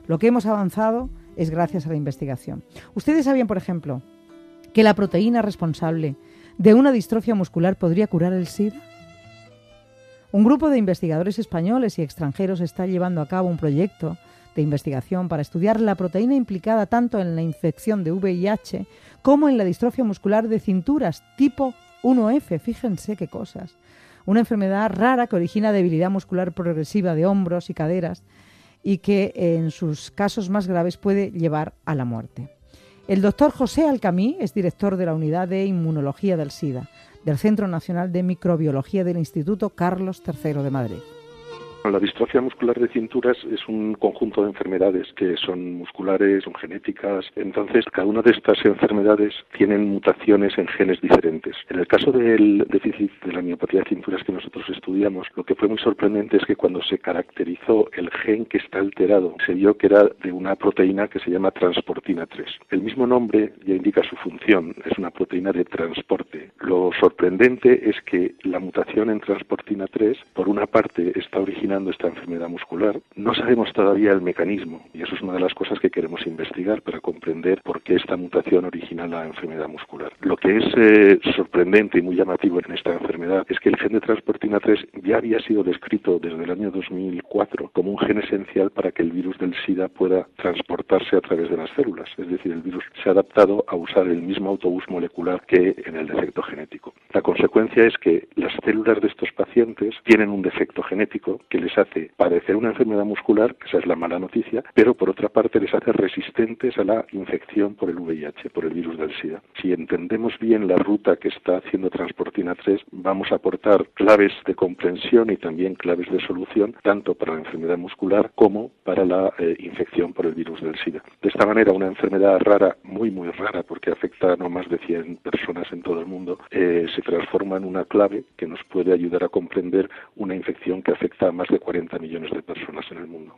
Lo que hemos avanzado es gracias a la investigación. ¿Ustedes sabían, por ejemplo, que la proteína responsable de una distrofia muscular podría curar el SIDA? Un grupo de investigadores españoles y extranjeros está llevando a cabo un proyecto de investigación para estudiar la proteína implicada tanto en la infección de VIH como en la distrofia muscular de cinturas tipo 1F. Fíjense qué cosas. Una enfermedad rara que origina debilidad muscular progresiva de hombros y caderas y que en sus casos más graves puede llevar a la muerte. El doctor José Alcamí es director de la Unidad de Inmunología del SIDA, del Centro Nacional de Microbiología del Instituto Carlos III de Madrid. La distrofia muscular de cinturas es un conjunto de enfermedades que son musculares, son genéticas. Entonces, cada una de estas enfermedades tienen mutaciones en genes diferentes. En el caso del déficit de la miopatía de cinturas que nosotros estudiamos, lo que fue muy sorprendente es que cuando se caracterizó el gen que está alterado, se vio que era de una proteína que se llama transportina 3. El mismo nombre ya indica su función, es una proteína de transporte. Lo sorprendente es que la mutación en transportina 3, por una parte, está originada esta enfermedad muscular. No sabemos todavía el mecanismo y eso es una de las cosas que queremos investigar para comprender por qué esta mutación origina la enfermedad muscular. Lo que es sorprendente y muy llamativo en esta enfermedad es que el gen de transportina 3 ya había sido descrito desde el año 2004 como un gen esencial para que el virus del SIDA pueda transportarse a través de las células. Es decir, el virus se ha adaptado a usar el mismo autobús molecular que en el defecto genético. La consecuencia es que las células de estos pacientes tienen un defecto genético que les hace padecer una enfermedad muscular, esa es la mala noticia, pero por otra parte les hace resistentes a la infección por el VIH, por el virus del SIDA. Si entendemos bien la ruta que está haciendo transportina 3, vamos a aportar claves de comprensión y también claves de solución, tanto para la enfermedad muscular como para la infección por el virus del SIDA. De esta manera, una enfermedad rara, muy muy rara, porque afecta a no más de 100 personas en todo el mundo, se transforma en una clave que nos puede ayudar a comprender una infección que afecta a más de 40 millones de personas en el mundo.